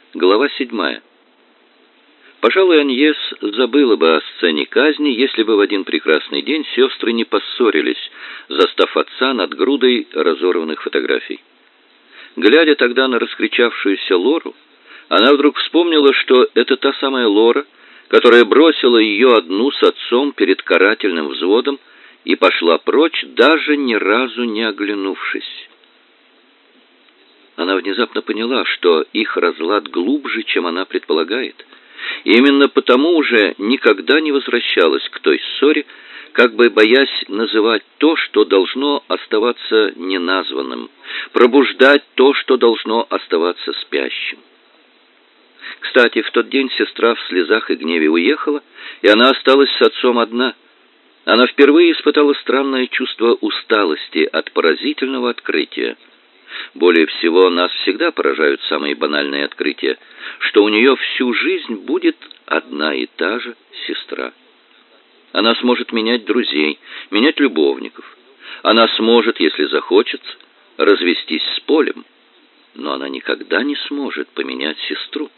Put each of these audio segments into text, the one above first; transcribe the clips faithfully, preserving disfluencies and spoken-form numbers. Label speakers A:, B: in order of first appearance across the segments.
A: Глава седьмая. Пожалуй, Аньес забыла бы о сцене казни, если бы в один прекрасный день сестры не поссорились, застав отца над грудой разорванных фотографий. Глядя тогда на раскричавшуюся Лору, она вдруг вспомнила, что это та самая Лора, которая бросила ее одну с отцом перед карательным взводом и пошла прочь, даже ни разу не оглянувшись. Она внезапно поняла, что их разлад глубже, чем она предполагает, и именно потому уже никогда не возвращалась к той ссоре, как бы боясь называть то, что должно оставаться неназванным, пробуждать то, что должно оставаться спящим. Кстати, в тот день сестра в слезах и гневе уехала, и она осталась с отцом одна. Она впервые испытала странное чувство усталости от поразительного открытия. Более всего нас всегда поражают самые банальные открытия, что у нее всю жизнь будет одна и та же сестра. Она сможет менять друзей, менять любовников. Она сможет, если захочет, развестись с Полем, но она никогда не сможет поменять сестру.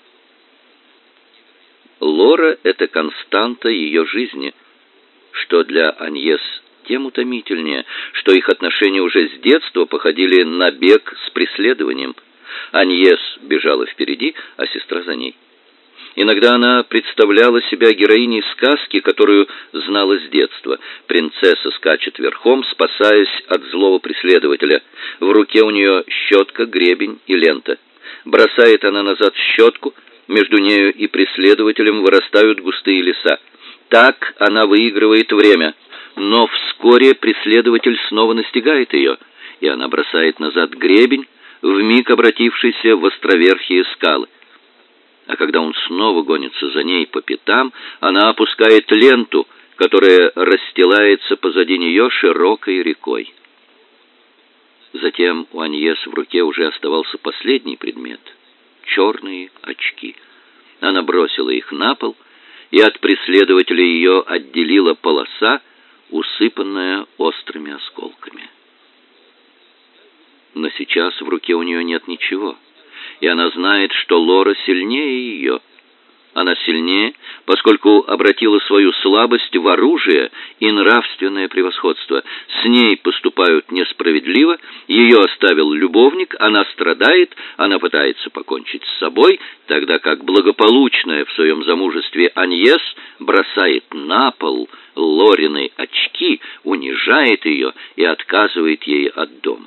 A: Лора — это константа ее жизни, что для Аньес тем утомительнее, что их отношения уже с детства походили на бег с преследованием. Аньес бежала впереди, а сестра за ней. Иногда она представляла себя героиней сказки, которую знала с детства. Принцесса скачет верхом, спасаясь от злого преследователя. В руке у нее щетка, гребень и лента. Бросает она назад щетку, между нею и преследователем вырастают густые леса. Так она выигрывает время. Но вскоре преследователь снова настигает ее, и она бросает назад гребень, вмиг обратившийся в островерхие скалы. А когда он снова гонится за ней по пятам, она опускает ленту, которая расстилается позади нее широкой рекой. Затем у Аньес в руке уже оставался последний предмет — черные очки. Она бросила их на пол, и от преследователя ее отделила полоса, усыпанная острыми осколками. Но сейчас в руке у нее нет ничего, и она знает, что Лора сильнее ее. Она сильнее, поскольку обратила свою слабость в оружие и нравственное превосходство. С ней поступают несправедливо, ее оставил любовник, она страдает, она пытается покончить с собой, тогда как благополучная в своем замужестве Аньес бросает на пол Лорины очки, унижает ее и отказывает ей от дома.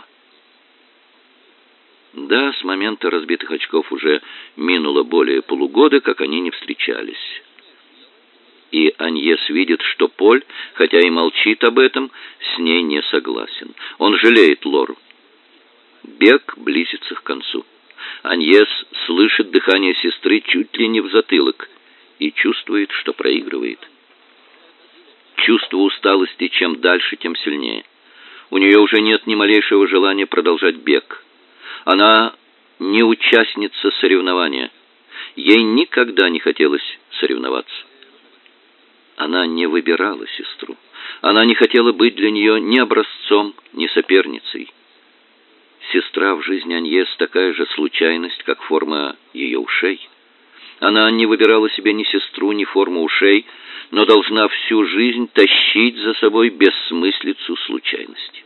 A: Да, с момента разбитых очков уже минуло более полугода, как они не встречались. И Аньес видит, что Поль, хотя и молчит об этом, с ней не согласен. Он жалеет Лору. Бег близится к концу. Аньес слышит дыхание сестры чуть ли не в затылок и чувствует, что проигрывает. Чувство усталости чем дальше, тем сильнее. У нее уже нет ни малейшего желания продолжать бег. Она не участница соревнования. Ей никогда не хотелось соревноваться. Она не выбирала сестру. Она не хотела быть для нее ни образцом, ни соперницей. Сестра в жизни Аньес такая же случайность, как форма ее ушей. Она не выбирала себе ни сестру, ни форму ушей, но должна всю жизнь тащить за собой бессмыслицу случайности.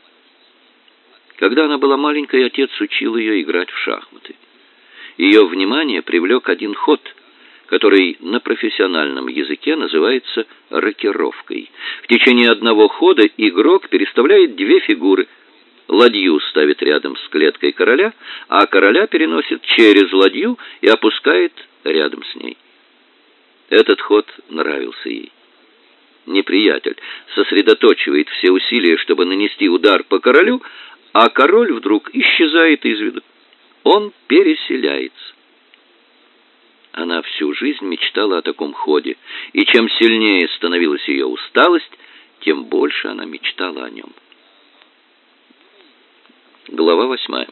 A: Когда она была маленькой, отец учил ее играть в шахматы. Ее внимание привлек один ход, который на профессиональном языке называется рокировкой. В течение одного хода игрок переставляет две фигуры. Ладью ставит рядом с клеткой короля, а короля переносит через ладью и опускает рядом с ней. Этот ход нравился ей. Неприятель сосредотачивает все усилия, чтобы нанести удар по королю, а король вдруг исчезает из виду. Он переселяется. Она всю жизнь мечтала о таком ходе, и чем сильнее становилась ее усталость, тем больше она мечтала о нем. Глава восьмая.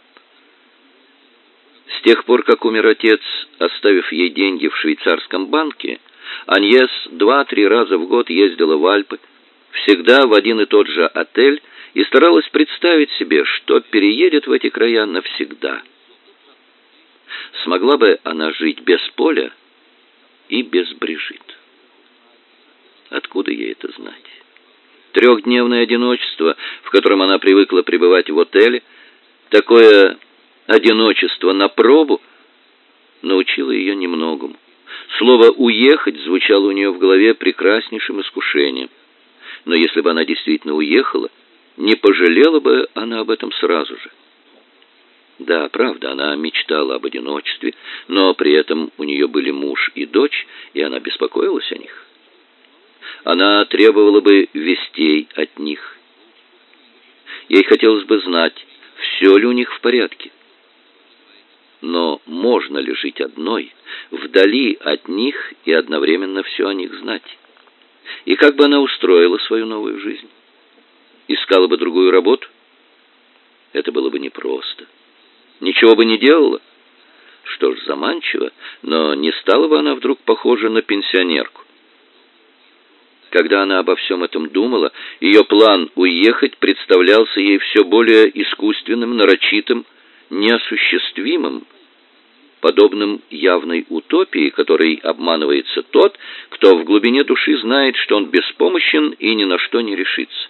A: С тех пор, как умер отец, оставив ей деньги в швейцарском банке, Аньес два-три раза в год ездила в Альпы, всегда в один и тот же отель, и старалась представить себе, что переедет в эти края навсегда. Смогла бы она жить без Поля и без Брижит? Откуда ей это знать? Трехдневное одиночество, в котором она привыкла пребывать в отеле, такое одиночество на пробу, научило ее немногому. Слово «уехать» звучало у нее в голове прекраснейшим искушением. Но если бы она действительно уехала, не пожалела бы она об этом сразу же. Да, правда, она мечтала об одиночестве, но при этом у нее были муж и дочь, и она беспокоилась о них. Она требовала бы вестей от них. Ей хотелось бы знать, все ли у них в порядке. Но можно ли жить одной, вдали от них и одновременно все о них знать? И как бы она устроила свою новую жизнь? Искала бы другую работу? Это было бы непросто. Ничего бы не делала? Что ж, заманчиво, но не стала бы она вдруг похожа на пенсионерку. Когда она обо всем этом думала, ее план уехать представлялся ей все более искусственным, нарочитым, неосуществимым, подобным явной утопии, которой обманывается тот, кто в глубине души знает, что он беспомощен и ни на что не решится.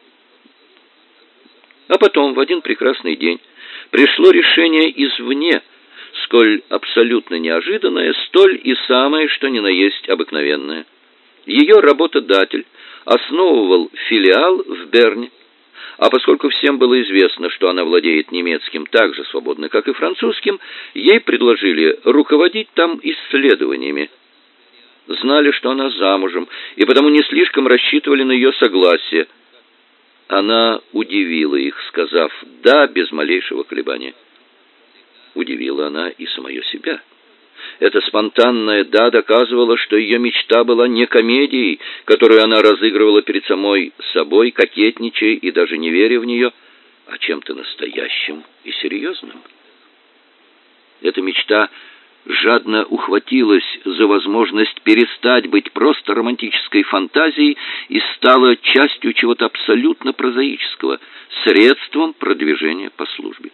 A: А потом, в один прекрасный день, пришло решение извне, сколь абсолютно неожиданное, столь и самое, что ни на есть обыкновенное. Ее работодатель основывал филиал в Берне, а поскольку всем было известно, что она владеет немецким так же свободно, как и французским, ей предложили руководить там исследованиями. Знали, что она замужем, и потому не слишком рассчитывали на ее согласие. Она удивила их, сказав «да» без малейшего колебания. Удивила она и самое себя. Это спонтанное «да» доказывало, что ее мечта была не комедией, которую она разыгрывала перед самой собой, кокетничая и даже не веря в нее, а чем-то настоящим и серьезным. Эта мечта жадно ухватилась за возможность перестать быть просто романтической фантазией и стала частью чего-то абсолютно прозаического, средством продвижения по службе.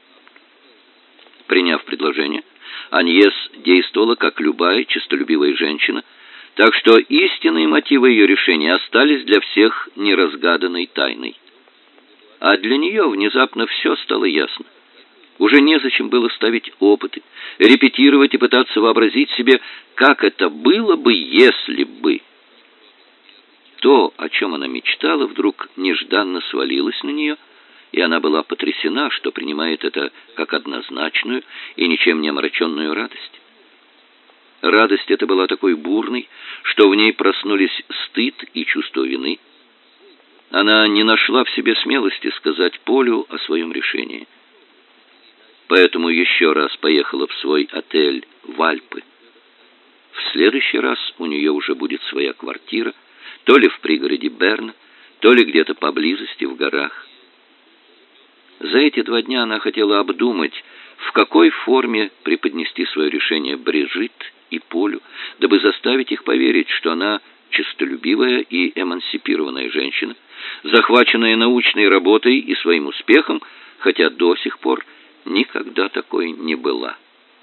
A: Приняв предложение, Аньес действовала как любая честолюбивая женщина, так что истинные мотивы ее решения остались для всех неразгаданной тайной. А для нее внезапно все стало ясно. Уже незачем было ставить опыты, репетировать и пытаться вообразить себе, как это было бы, если бы. То, о чем она мечтала, вдруг нежданно свалилось на нее, и она была потрясена, что принимает это как однозначную и ничем не омраченную радость. Радость эта была такой бурной, что в ней проснулись стыд и чувство вины. Она не нашла в себе смелости сказать Полю о своем решении. Поэтому еще раз поехала в свой отель в Альпы. В следующий раз у нее уже будет своя квартира, то ли в пригороде Берна, то ли где-то поблизости в горах. За эти два дня она хотела обдумать, в какой форме преподнести свое решение Брижит и Полю, дабы заставить их поверить, что она честолюбивая и эмансипированная женщина, захваченная научной работой и своим успехом, хотя до сих пор никогда такой не была.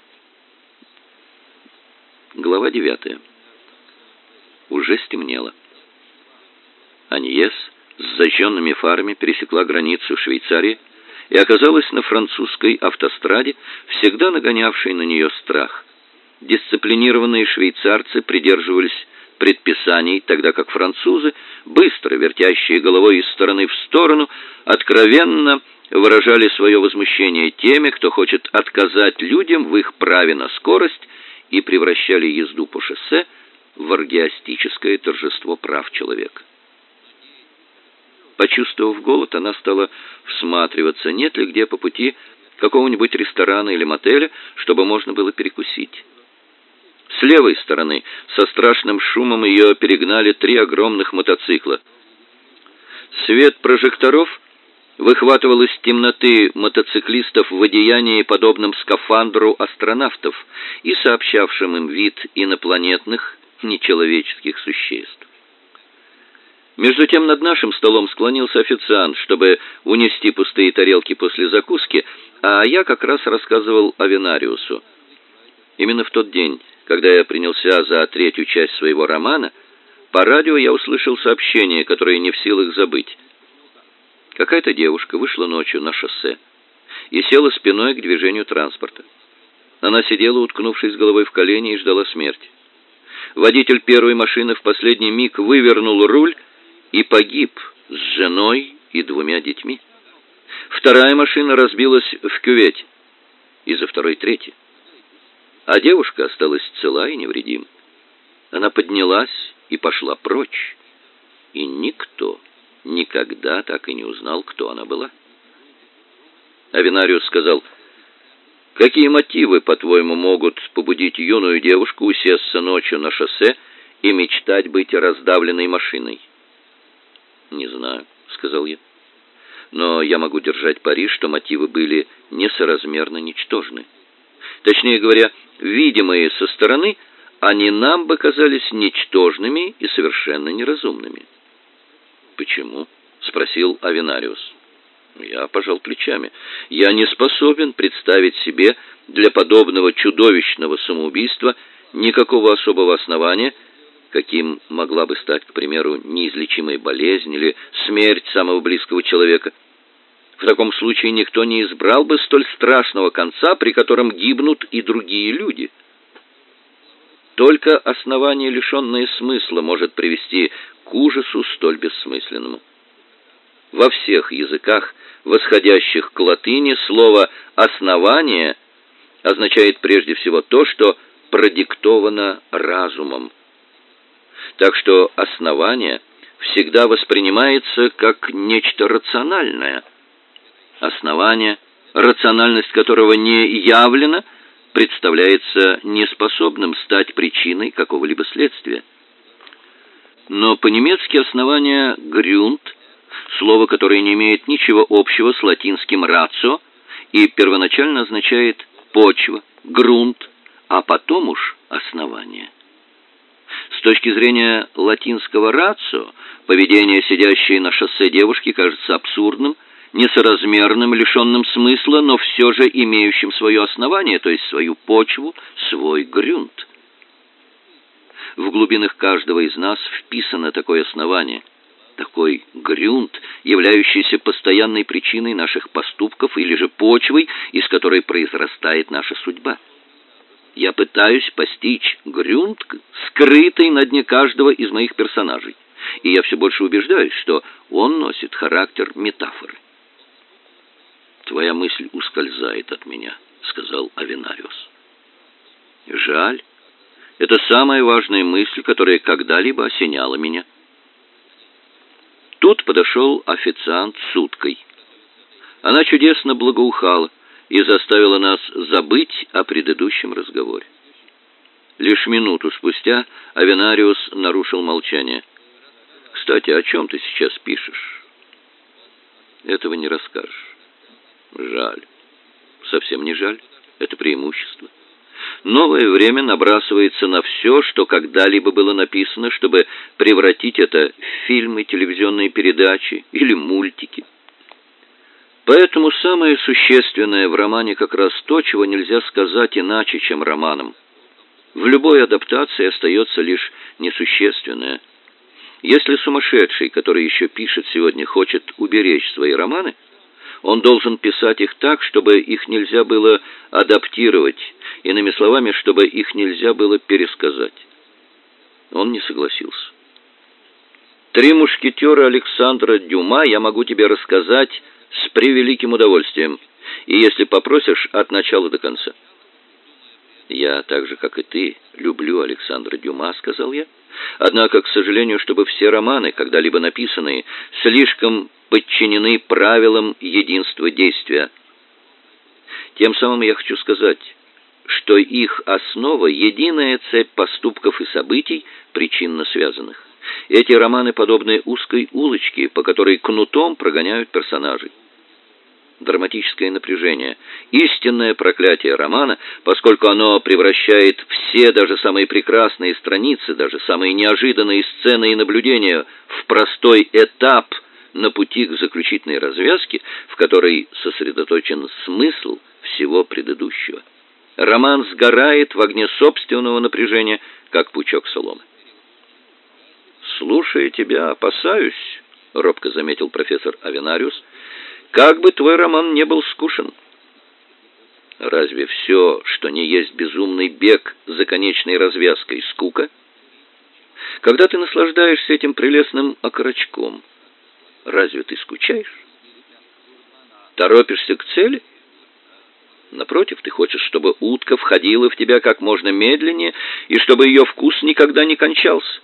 A: Глава девятая. Уже стемнело. Аньес с зажженными фарами пересекла границу Швейцарии и оказалась на французской автостраде, всегда нагонявшей на нее страх. Дисциплинированные швейцарцы придерживались предписаний, тогда как французы, быстро вертящие головой из стороны в сторону, откровенно выражали свое возмущение теми, кто хочет отказать людям в их праве на скорость, и превращали езду по шоссе в оргиастическое торжество прав человека. Почувствовав голод, она стала всматриваться, нет ли где по пути какого-нибудь ресторана или мотеля, чтобы можно было перекусить. С левой стороны со страшным шумом ее перегнали три огромных мотоцикла. Свет прожекторов выхватывал из темноты мотоциклистов в одеянии, подобном скафандру астронавтов, и сообщавшим им вид инопланетных, нечеловеческих существ. Между тем над нашим столом склонился официант, чтобы унести пустые тарелки после закуски, а я как раз рассказывал Авенариусу. Именно в тот день, когда я принялся за третью часть своего романа, по радио я услышал сообщение, которое не в силах забыть. Какая-то девушка вышла ночью на шоссе и села спиной к движению транспорта. Она сидела, уткнувшись головой в колени, и ждала смерти. Водитель первой машины в последний миг вывернул руль и погиб с женой и двумя детьми. Вторая машина разбилась в кювете, и за второй третья. А девушка осталась цела и невредима. Она поднялась и пошла прочь, и никто никогда так и не узнал, кто она была. Авенариус сказал: «Какие мотивы, по-твоему, могут побудить юную девушку усесться ночью на шоссе и мечтать быть раздавленной машиной?» «Не знаю», — сказал я. «Но я могу держать пари, что мотивы были несоразмерно ничтожны. Точнее говоря, видимые со стороны, они нам бы казались ничтожными и совершенно неразумными». «Почему?» — спросил Авенариус. Я пожал плечами. «Я не способен представить себе для подобного чудовищного самоубийства никакого особого основания, каким могла бы стать, к примеру, неизлечимая болезнь или смерть самого близкого человека. В таком случае никто не избрал бы столь страшного конца, при котором гибнут и другие люди. Только основание, лишенное смысла, может привести к ужасу столь бессмысленному. Во всех языках, восходящих к латыни, слово «основание» означает прежде всего то, что продиктовано разумом. Так что основание всегда воспринимается как нечто рациональное. Основание, рациональность которого не явлена, представляется неспособным стать причиной какого-либо следствия. Но по-немецки основание «грюнд», слово, которое не имеет ничего общего с латинским «рацио» и первоначально означает «почва», «грунт», а потом уж «основание». С точки зрения латинского «рацио», поведение сидящей на шоссе девушки кажется абсурдным, несоразмерным, лишенным смысла, но все же имеющим свое основание, то есть свою почву, свой грюнд. В глубинах каждого из нас вписано такое основание, такой грюнд, являющийся постоянной причиной наших поступков или же почвой, из которой произрастает наша судьба. Я пытаюсь постичь грюнд, скрытый на дне каждого из моих персонажей, и я все больше убеждаюсь, что он носит характер метафоры. «Твоя мысль ускользает от меня», — сказал Авенариус. «Жаль. Это самая важная мысль, которая когда-либо осеняла меня». Тут подошел официант с уткой. Она чудесно благоухала и заставила нас забыть о предыдущем разговоре. Лишь минуту спустя Авенариус нарушил молчание. «Кстати, о чем ты сейчас пишешь?» «Этого не расскажешь». «Жаль». «Совсем не жаль. Это преимущество. Новое время набрасывается на все, что когда-либо было написано, чтобы превратить это в фильмы, телевизионные передачи или мультики. Поэтому самое существенное в романе как раз то, чего нельзя сказать иначе, чем романом. В любой адаптации остается лишь несущественное. Если сумасшедший, который еще пишет сегодня, хочет уберечь свои романы, он должен писать их так, чтобы их нельзя было адаптировать, иными словами, чтобы их нельзя было пересказать. Он не согласился. «Три мушкетера» Александра Дюма я могу тебе рассказать с превеликим удовольствием, и если попросишь, от начала до конца. «Я так же, как и ты, люблю Александра Дюма», — сказал я. «Однако, к сожалению, чтобы все романы, когда-либо написанные, слишком подчинены правилам единства действия. Тем самым я хочу сказать, что их основа — единая цепь поступков и событий, причинно связанных. Эти романы подобны узкой улочке, по которой кнутом прогоняют персонажей. Драматическое напряжение, истинное проклятие романа, поскольку оно превращает все, даже самые прекрасные страницы, даже самые неожиданные сцены и наблюдения в простой этап на пути к заключительной развязке, в которой сосредоточен смысл всего предыдущего. Роман сгорает в огне собственного напряжения, как пучок соломы. «Слушая тебя, опасаюсь», — робко заметил профессор Авенариус, «как бы твой роман не был скучен». «Разве все, что не есть безумный бег за конечной развязкой, скука? Когда ты наслаждаешься этим прелестным окорочком, разве ты скучаешь? Торопишься к цели? Напротив, ты хочешь, чтобы утка входила в тебя как можно медленнее и чтобы ее вкус никогда не кончался.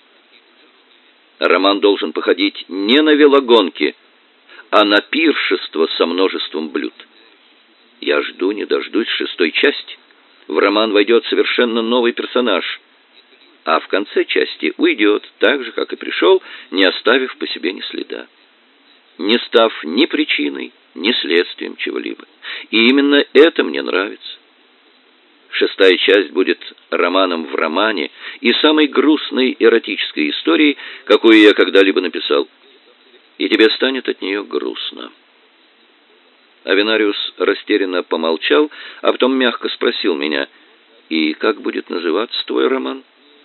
A: Роман должен походить не на велогонки, а на пиршество со множеством блюд. Я жду, не дождусь шестой части. В роман войдет совершенно новый персонаж, а в конце части уйдет так же, как и пришел, не оставив по себе ни следа, не став ни причиной, ни следствием чего-либо. И именно это мне нравится. Шестая часть будет романом в романе и самой грустной эротической историей, какую я когда-либо написал. И тебе станет от нее грустно». Авенариус растерянно помолчал, а потом мягко спросил меня: «И как будет называться твой роман?»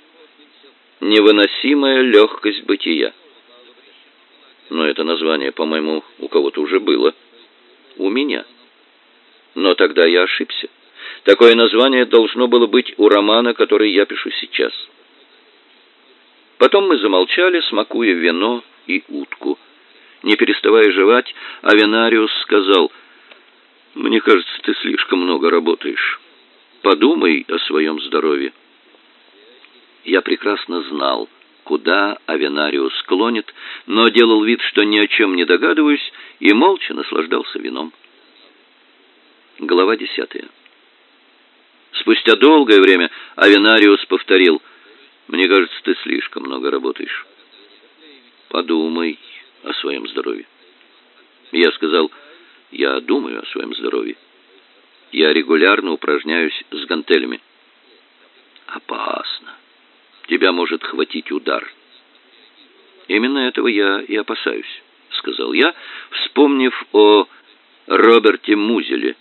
A: «Невыносимая легкость бытия». Но это название, по-моему, у кого-то уже было. У меня. Но тогда я ошибся. Такое название должно было быть у романа, который я пишу сейчас. Потом мы замолчали, смакуя вино и утку. Не переставая жевать, Авенариус сказал: «Мне кажется, ты слишком много работаешь. Подумай о своем здоровье». Я прекрасно знал, куда Авенариус склонит, но делал вид, что ни о чем не догадываюсь, и молча наслаждался вином. Глава десятая. Спустя долгое время Авенариус повторил: «Мне кажется, ты слишком много работаешь. Подумай о своем здоровье». Я сказал: «Я думаю о своем здоровье. Я регулярно упражняюсь с гантелями». «Опасно. Тебя может хватить удар». «Именно этого я и опасаюсь», — сказал я, вспомнив о Роберте Музеле.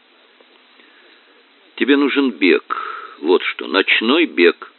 A: «Тебе нужен бег. Вот что, ночной бег».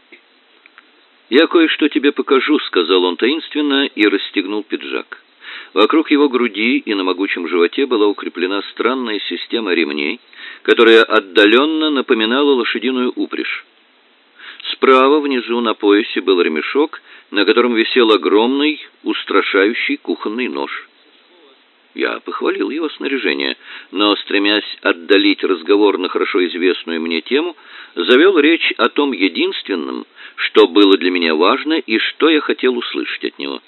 A: «Я кое-что тебе покажу», — сказал он таинственно и расстегнул пиджак. Вокруг его груди и на могучем животе была укреплена странная система ремней, которая отдаленно напоминала лошадиную упряжь. Справа внизу на поясе был ремешок, на котором висел огромный, устрашающий кухонный нож. Я похвалил его снаряжение, но, стремясь отдалить разговор на хорошо известную мне тему, завел речь о том единственном, что было для меня важно и что я хотел услышать от него.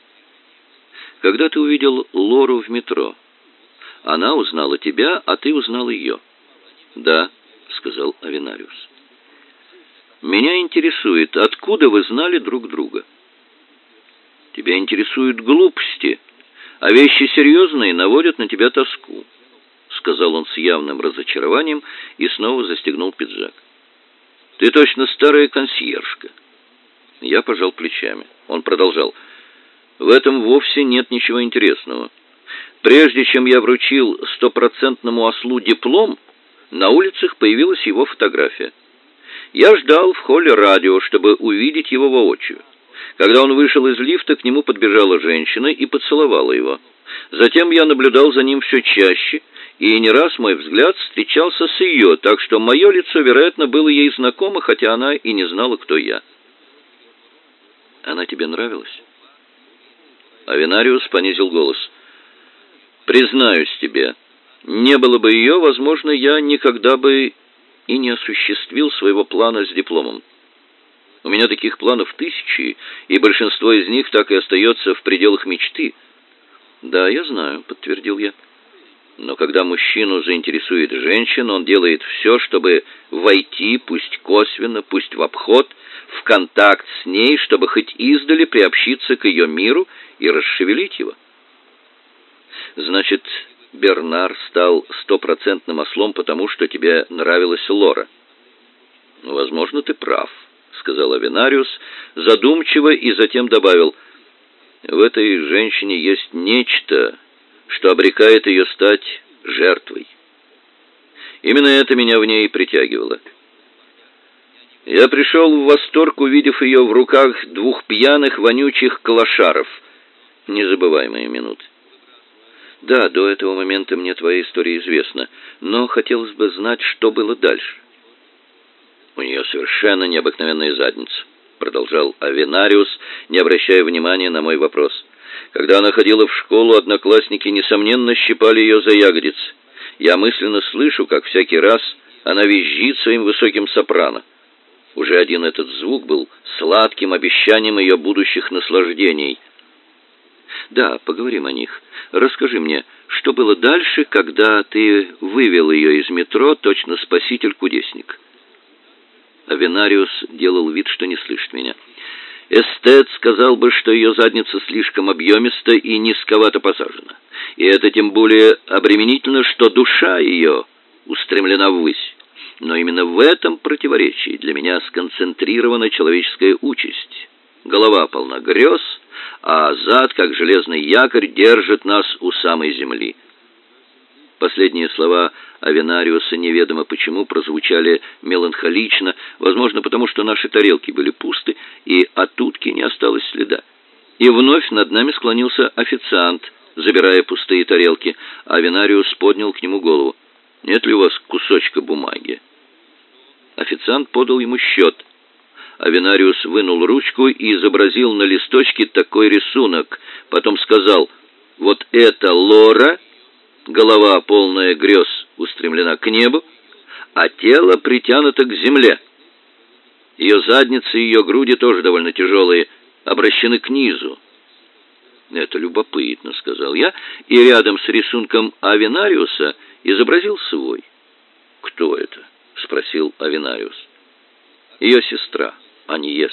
A: «Когда ты увидел Лору в метро, она узнала тебя, а ты узнал ее?» «Да», — сказал Авенариус. «Меня интересует, откуда вы знали друг друга?» «Тебя интересуют глупости, а вещи серьезные наводят на тебя тоску», — сказал он с явным разочарованием и снова застегнул пиджак. «Ты точно старая консьержка». Я пожал плечами. Он продолжал: «В этом вовсе нет ничего интересного. Прежде чем я вручил стопроцентному ослу диплом, на улицах появилась его фотография. Я ждал в холле радио, чтобы увидеть его воочию. Когда он вышел из лифта, к нему подбежала женщина и поцеловала его. Затем я наблюдал за ним все чаще, и не раз мой взгляд встречался с ее, так что мое лицо, вероятно, было ей знакомо, хотя она и не знала, кто я». «Она тебе нравилась?» Авенариус понизил голос. «Признаюсь тебе, не было бы ее, возможно, я никогда бы и не осуществил своего плана с дипломом. У меня таких планов тысячи, и большинство из них так и остается в пределах мечты». «Да, я знаю», — подтвердил я. «Но когда мужчину заинтересует женщина, он делает все, чтобы войти, пусть косвенно, пусть в обход, в контакт с ней, чтобы хоть издали приобщиться к ее миру и расшевелить его». «Значит, Бернар стал стопроцентным ослом, потому что тебе нравилась Лора?» «Возможно, ты прав», — сказал Авенариус задумчиво и затем добавил: «В этой женщине есть нечто, что обрекает ее стать жертвой. Именно это меня в ней и притягивало. Я пришел в восторг, увидев ее в руках двух пьяных, вонючих клошаров. Незабываемые минуты. Да, до этого момента мне твоя история известна, но хотелось бы знать, что было дальше. У нее совершенно необыкновенная задница, продолжал Авенариус, не обращая внимания на мой вопрос. Когда она ходила в школу, одноклассники, несомненно, щипали ее за ягодицы. Я мысленно слышу, как всякий раз она визжит своим высоким сопрано. Уже один этот звук был сладким обещанием ее будущих наслаждений. Да, поговорим о них. Расскажи мне, что было дальше, когда ты вывел ее из метро, точно спаситель-кудесник? Авенариус делал вид, что не слышит меня. Эстет сказал бы, что ее задница слишком объемиста и низковато посажена. И это тем более обременительно, что душа ее устремлена ввысь. Но именно в этом противоречии для меня сконцентрирована человеческая участь. Голова полна грез, а зад, как железный якорь, держит нас у самой земли. Последние слова Авенариуса неведомо почему прозвучали меланхолично, возможно, потому что наши тарелки были пусты, и от утки не осталось следа. И вновь над нами склонился официант, забирая пустые тарелки. Авенариус поднял к нему голову. «Нет ли у вас кусочка бумаги?» Официант подал ему счет. Авенариус вынул ручку и изобразил на листочке такой рисунок. Потом сказал: «Вот это Лора, голова полная грез устремлена к небу, а тело притянуто к земле. Ее задница и ее груди тоже довольно тяжелые, обращены к низу». «Это любопытно», — сказал я, и рядом с рисунком Авенариуса изобразил свой. «Кто это?» — спросил Авенариус. «Ее сестра, Аньес.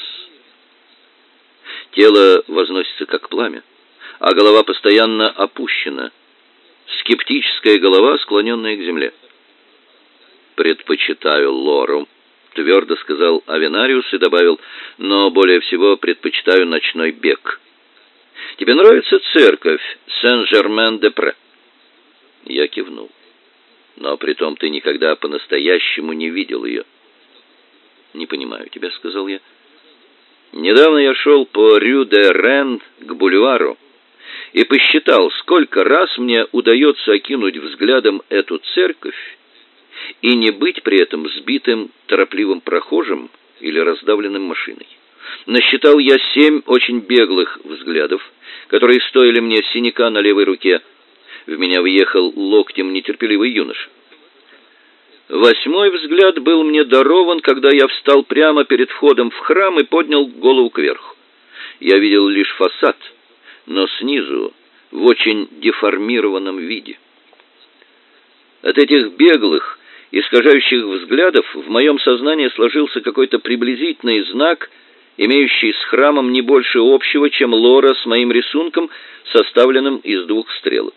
A: Тело возносится как пламя, а голова постоянно опущена. Скептическая голова, склоненная к земле». «Предпочитаю Лору», — твердо сказал Авенариус и добавил: «но более всего предпочитаю ночной бег. Тебе нравится церковь Сен-Жермен-де-Пре?» Я кивнул. «Но притом ты никогда по-настоящему не видел ее». «Не понимаю тебя», — сказал я. «Недавно я шел по Рю-де-Рен к бульвару и посчитал, сколько раз мне удается окинуть взглядом эту церковь и не быть при этом сбитым торопливым прохожим или раздавленным машиной. Насчитал я семь очень беглых взглядов, которые стоили мне синяка на левой руке. В меня въехал локтем нетерпеливый юноша. Восьмой взгляд был мне дарован, когда я встал прямо перед входом в храм и поднял голову кверху. Я видел лишь фасад, но снизу в очень деформированном виде. От этих беглых, искажающих взглядов в моем сознании сложился какой-то приблизительный знак, имеющий с храмом не больше общего, чем Лора с моим рисунком, составленным из двух стрелок.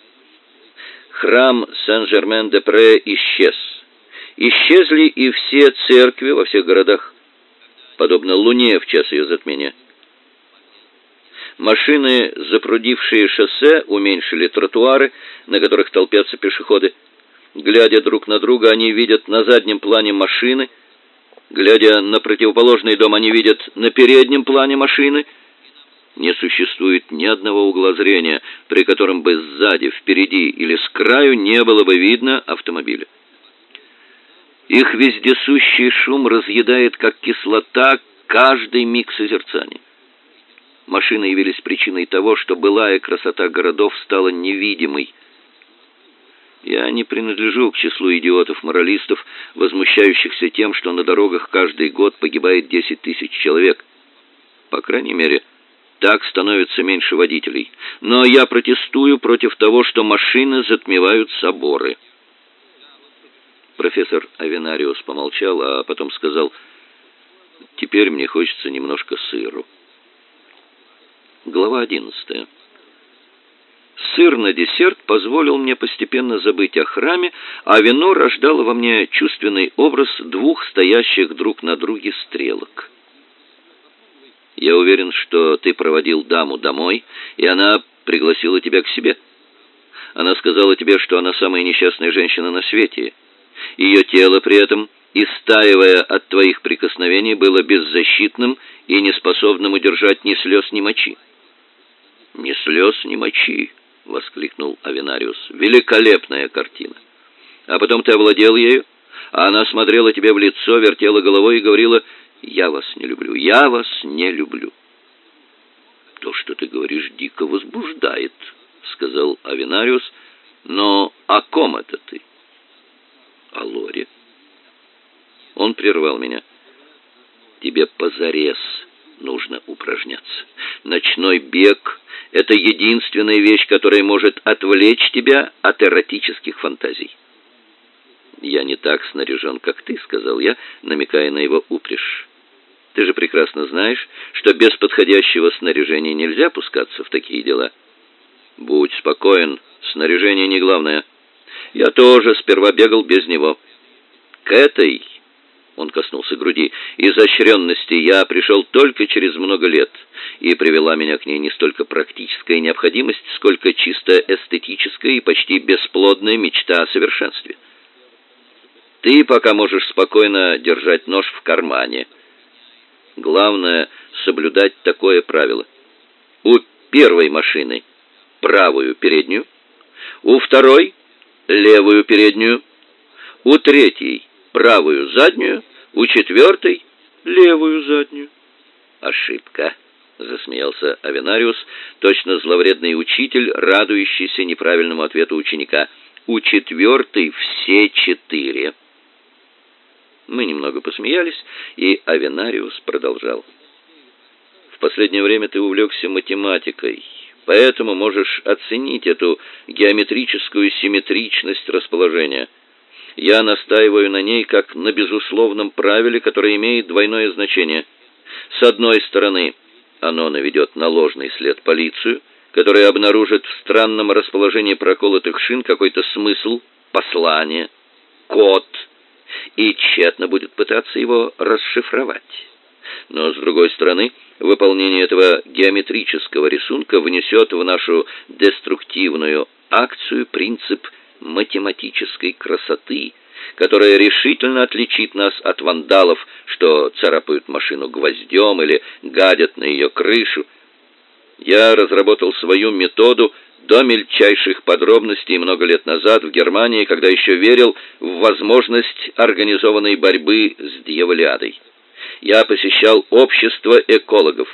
A: Храм Сен-Жермен-де-Пре исчез. Исчезли и все церкви во всех городах, подобно луне в час ее затмения. Машины, запрудившие шоссе, уменьшили тротуары, на которых толпятся пешеходы. Глядя друг на друга, они видят на заднем плане машины. Глядя на противоположный дом, они видят на переднем плане машины. Не существует ни одного угла зрения, при котором бы сзади, впереди или с краю не было бы видно автомобиля. Их вездесущий шум разъедает, как кислота, каждый миг созерцания. Машины явились причиной того, что былая красота городов стала невидимой. Я не принадлежу к числу идиотов-моралистов, возмущающихся тем, что на дорогах каждый год погибает десять тысяч человек. По крайней мере, так становится меньше водителей. Но я протестую против того, что машины затмевают соборы. Профессор Авенариус помолчал, а потом сказал: «Теперь мне хочется немножко сыру». Глава одиннадцатая. Сыр на десерт позволил мне постепенно забыть о храме, а вино рождало во мне чувственный образ двух стоящих друг на друге стрелок. «Я уверен, что ты проводил даму домой, и она пригласила тебя к себе. Она сказала тебе, что она самая несчастная женщина на свете. Ее тело при этом истаивая от твоих прикосновений, было беззащитным и неспособным удержать ни слез, ни мочи. «Ни слез, ни мочи!» — воскликнул Авенариус. «Великолепная картина! А потом ты овладел ею, а она смотрела тебе в лицо, вертела головой и говорила: «Я вас не люблю, я вас не люблю». «То, что ты говоришь, дико возбуждает», — сказал Авенариус. «Но о ком это ты?» «О Лоре». Он прервал меня. «Тебе позарез нужно упражняться. Ночной бег — это единственная вещь, которая может отвлечь тебя от эротических фантазий». «Я не так снаряжен, как ты», — сказал я, намекая на его упряжь. «Ты же прекрасно знаешь, что без подходящего снаряжения нельзя пускаться в такие дела». «Будь спокоен, снаряжение не главное. Я тоже сперва бегал без него. К этой...» — он коснулся груди. «Изощренности я пришел только через много лет, и привела меня к ней не столько практическая необходимость, сколько чисто эстетическая и почти бесплодная мечта о совершенстве. Ты пока можешь спокойно держать нож в кармане. Главное — соблюдать такое правило. У первой машины правую переднюю, у второй левую переднюю, у третьей правую заднюю, у четвертой левую заднюю». «Ошибка», — засмеялся Авенариус, точно зловредный учитель, радующийся неправильному ответу ученика. «У четвертой все четыре». Мы немного посмеялись, и Авенариус продолжал: «В последнее время ты увлекся математикой, поэтому можешь оценить эту геометрическую симметричность расположения. Я настаиваю на ней как на безусловном правиле, которое имеет двойное значение. С одной стороны, оно наведет на ложный след полицию, которая обнаружит в странном расположении проколотых шин какой-то смысл, послание, код, и тщетно будет пытаться его расшифровать. Но, с другой стороны, выполнение этого геометрического рисунка внесет в нашу деструктивную акцию принцип математической красоты, которая решительно отличит нас от вандалов, что царапают машину гвоздем или гадят на ее крышу. Я разработал свою методу до мельчайших подробностей много лет назад в Германии, когда еще верил в возможность организованной борьбы с дьяволиадой. Я посещал общество экологов.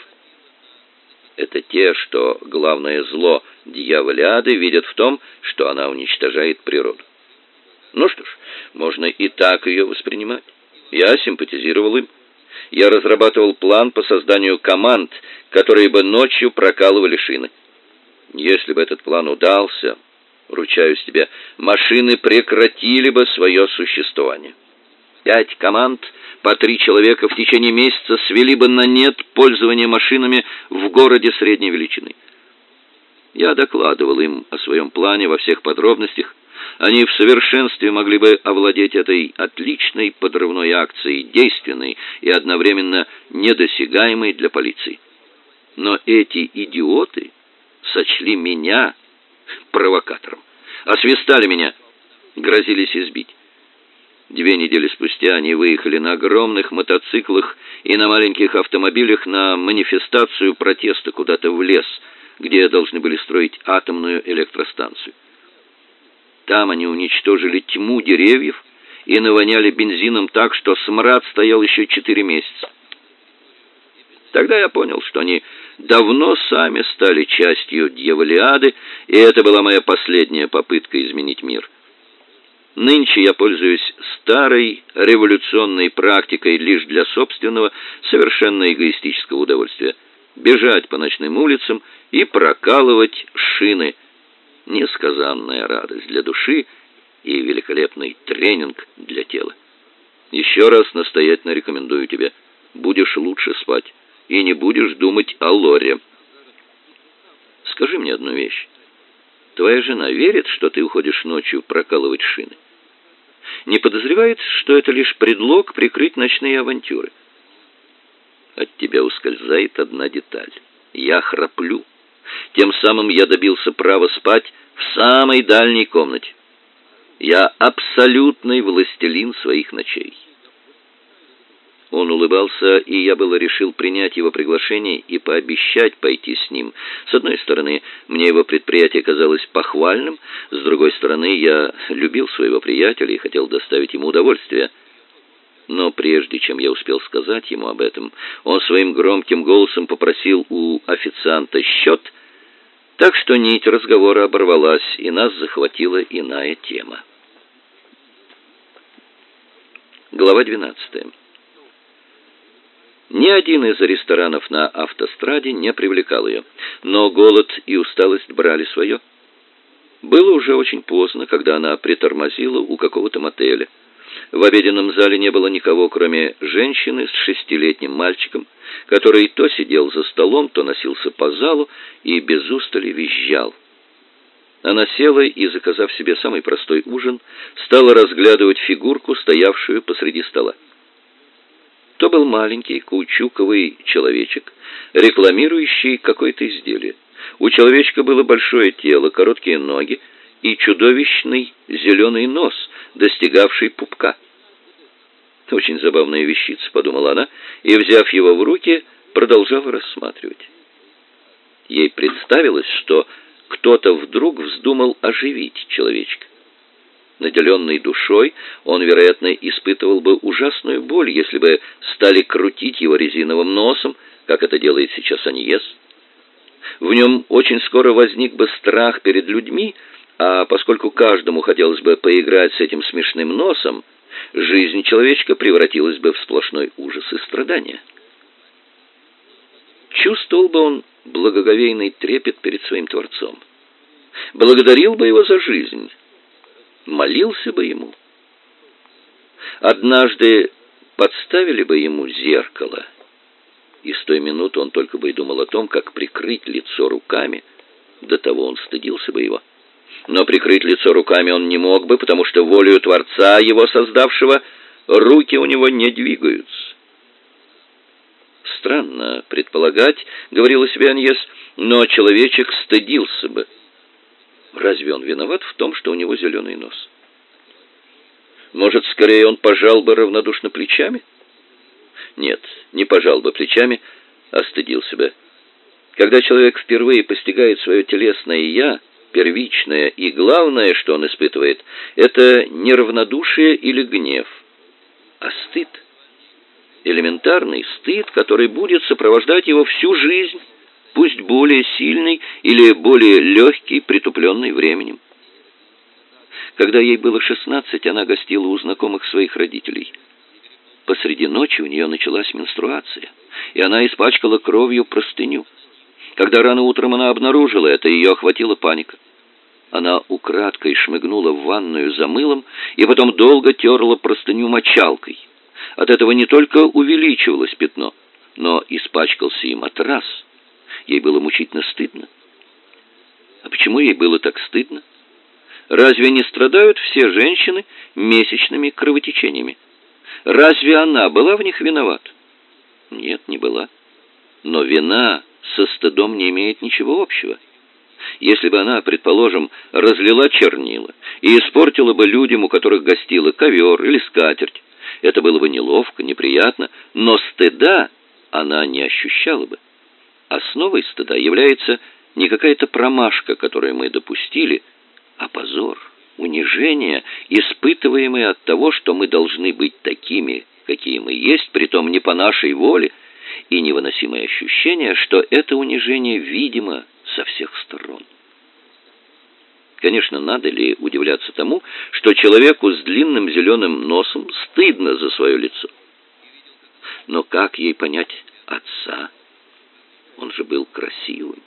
A: Это те, что главное зло дьяволиады видят в том, что она уничтожает природу. Ну что ж, можно и так ее воспринимать. Я симпатизировал им. Я разрабатывал план по созданию команд, которые бы ночью прокалывали шины. Если бы этот план удался, ручаюсь тебе, машины прекратили бы свое существование. Пять команд, по три человека в течение месяца свели бы на нет пользование машинами в городе средней величины. Я докладывал им о своем плане во всех подробностях. Они в совершенстве могли бы овладеть этой отличной подрывной акцией, действенной и одновременно недосягаемой для полиции. Но эти идиоты сочли меня провокатором, освистали меня, грозились избить. Две недели спустя они выехали на огромных мотоциклах и на маленьких автомобилях на манифестацию протеста куда-то в лес, где должны были строить атомную электростанцию. Там они уничтожили тьму деревьев и навоняли бензином так, что смрад стоял еще четыре месяца. Тогда я понял, что они давно сами стали частью дьяволиады, и это была моя последняя попытка изменить мир. Нынче я пользуюсь старой революционной практикой лишь для собственного, совершенно эгоистического удовольствия — бежать по ночным улицам и прокалывать шины. Несказанная радость для души и великолепный тренинг для тела. Еще раз настоятельно рекомендую тебе: будешь лучше спать и не будешь думать о Лоре. Скажи мне одну вещь. Твоя жена верит, что ты уходишь ночью прокалывать шины? Не подозревает, что это лишь предлог прикрыть ночные авантюры? От тебя ускользает одна деталь. Я храплю. Тем самым я добился права спать в самой дальней комнате. Я абсолютный властелин своих ночей. Он улыбался, и я было решил принять его приглашение и пообещать пойти с ним. С одной стороны, мне его предприятие казалось похвальным, с другой стороны, я любил своего приятеля и хотел доставить ему удовольствие. Но прежде чем я успел сказать ему об этом, он своим громким голосом попросил у официанта счет, так что нить разговора оборвалась, и нас захватила иная тема. Глава двенадцатая. Ни один из ресторанов на автостраде не привлекал ее, но голод и усталость брали свое. Было уже очень поздно, когда она притормозила у какого-то мотеля. В обеденном зале не было никого, кроме женщины с шестилетним мальчиком, который то сидел за столом, то носился по залу и без устали визжал. Она села и, заказав себе самый простой ужин, стала разглядывать фигурку, стоявшую посреди стола. То был маленький каучуковый человечек, рекламирующий какое-то изделие. У человечка было большое тело, короткие ноги и чудовищный зеленый нос, достигавший пупка. «Очень забавная вещица», — подумала она, и, взяв его в руки, продолжала рассматривать. Ей представилось, что кто-то вдруг вздумал оживить человечка. Наделенный душой, он, вероятно, испытывал бы ужасную боль, если бы стали крутить его резиновым носом, как это делает сейчас Аньес. В нем очень скоро возник бы страх перед людьми, а поскольку каждому хотелось бы поиграть с этим смешным носом, жизнь человечка превратилась бы в сплошной ужас и страдания. Чувствовал бы он благоговейный трепет перед своим Творцом, благодарил бы его за жизнь, молился бы ему. Однажды подставили бы ему зеркало, и с той минуты он только бы и думал о том, как прикрыть лицо руками. До того он стыдился бы его. Но прикрыть лицо руками он не мог бы, потому что волею Творца, его создавшего, руки у него не двигаются. Странно предполагать, говорила себе Аньес, но человечек стыдился бы. Разве он виноват в том, что у него зеленый нос? Может, скорее он пожал бы равнодушно плечами? Нет, не пожал бы плечами, а стыдился бы. Когда человек впервые постигает свое телесное «я», первичное и главное, что он испытывает, это не равнодушие или гнев, а стыд. Элементарный стыд, который будет сопровождать его всю жизнь, пусть более сильный или более легкий, притупленный временем. Когда ей было шестнадцать, она гостила у знакомых своих родителей. Посреди ночи у нее началась менструация, и она испачкала кровью простыню. Когда рано утром она обнаружила это, ее охватила паника. Она украдкой шмыгнула в ванную за мылом и потом долго терла простыню мочалкой. От этого не только увеличивалось пятно, но испачкался и матрас. Ей было мучительно стыдно. А почему ей было так стыдно? Разве не страдают все женщины месячными кровотечениями? Разве она была в них виновата? Нет, не была. Но вина со стыдом не имеет ничего общего. Если бы она, предположим, разлила чернила и испортила бы людям, у которых гостила, ковер или скатерть, это было бы неловко, неприятно, но стыда она не ощущала бы. Основой стыда является не какая-то промашка, которую мы допустили, а позор, унижение, испытываемое от того, что мы должны быть такими, какие мы есть, притом не по нашей воле, и невыносимое ощущение, что это унижение видимо со всех сторон. Конечно, надо ли удивляться тому, что человеку с длинным зеленым носом стыдно за свое лицо? Но как ей понять отца? Он же был красивым.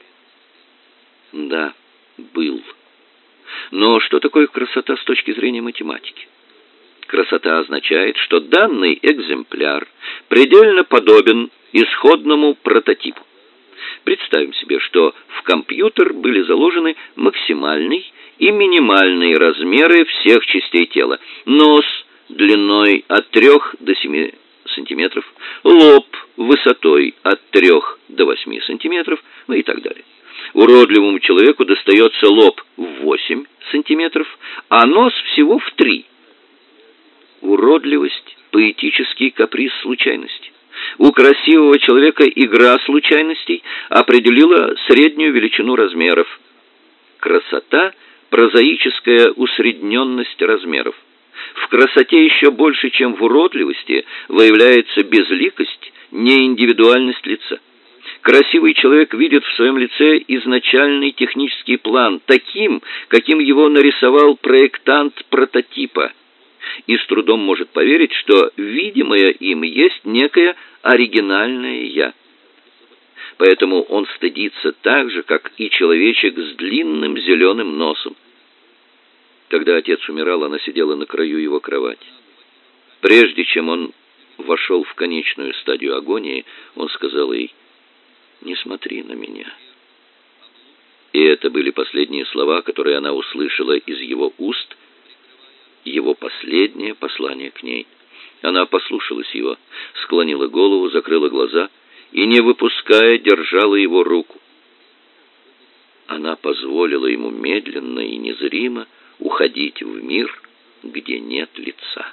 A: Да, был. Но что такое красота с точки зрения математики? Красота означает, что данный экземпляр предельно подобен исходному прототипу. Представим себе, что в компьютер были заложены максимальный и минимальные размеры всех частей тела. Нос длиной от трёх до семи сантиметров, лоб высотой от трёх до восьми сантиметров, ну и так далее. Уродливому человеку достается лоб в восемь сантиметров, а нос всего в три. уродливость — поэтический каприз случайности. У красивого человека игра случайностей определила среднюю величину размеров. Красота — прозаическая усредненность размеров. В красоте еще больше, чем в уродливости, выявляется безликость, неиндивидуальность лица. Красивый человек видит в своем лице изначальный технический план, таким, каким его нарисовал проектант прототипа, и с трудом может поверить, что видимое им есть некое оригинальное «я». Поэтому он стыдится так же, как и человечек с длинным зеленым носом. Когда отец умирал, она сидела на краю его кровати. Прежде чем он вошел в конечную стадию агонии, он сказал ей: «Не смотри на меня». И это были последние слова, которые она услышала из его уст, его последнее послание к ней. Она послушалась его, склонила голову, закрыла глаза и, не выпуская, держала его руку. Она позволила ему медленно и незримо уходить в мир, где нет лица.